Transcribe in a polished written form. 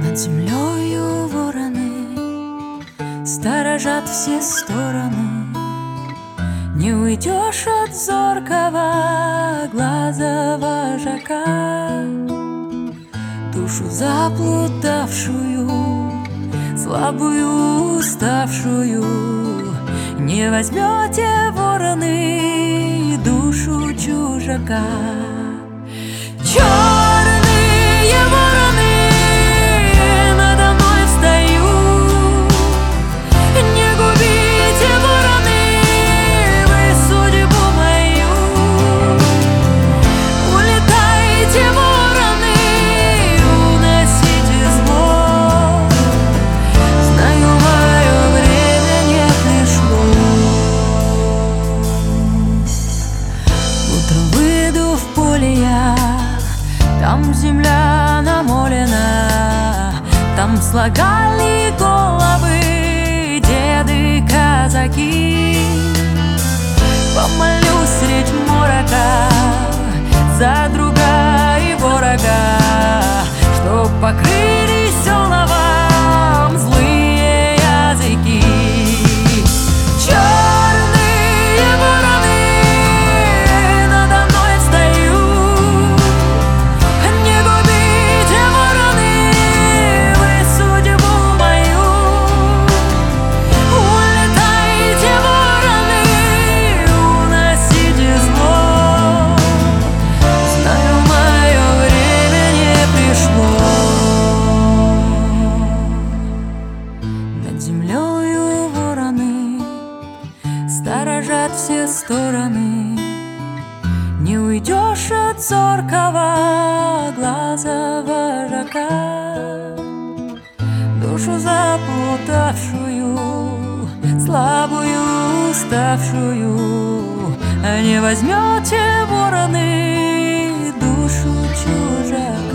Над землею вороны сторожат все стороны. Не уйдешь от зоркого глаза вожака. Душу заплутавшую, слабую, уставшую, не возьмете вороны душу чужака. Черные вороны надо мной встают. Не губите, вороны, вы судьбу мою. Улетайте, вороны, уносите зло. Знаю, мое время не пришло. Утром выйду в поле я, там земля намолена, там слагали головы деды казаки. Помолюсь средь морока за друга и ворога, чтоб покрыли селовам злые языки. Черные вороны надо мной встают. Не губите, вороны, вы судьбу мою. Улетайте, вороны, уносите зло. Знаю, мое время не пришло. Над землею вороны сторожат все стороны. Не уйдешь от зоркого глаза вожака. Душу заплутавшую, слабую, уставшую, не возьмете вороны душу чужака.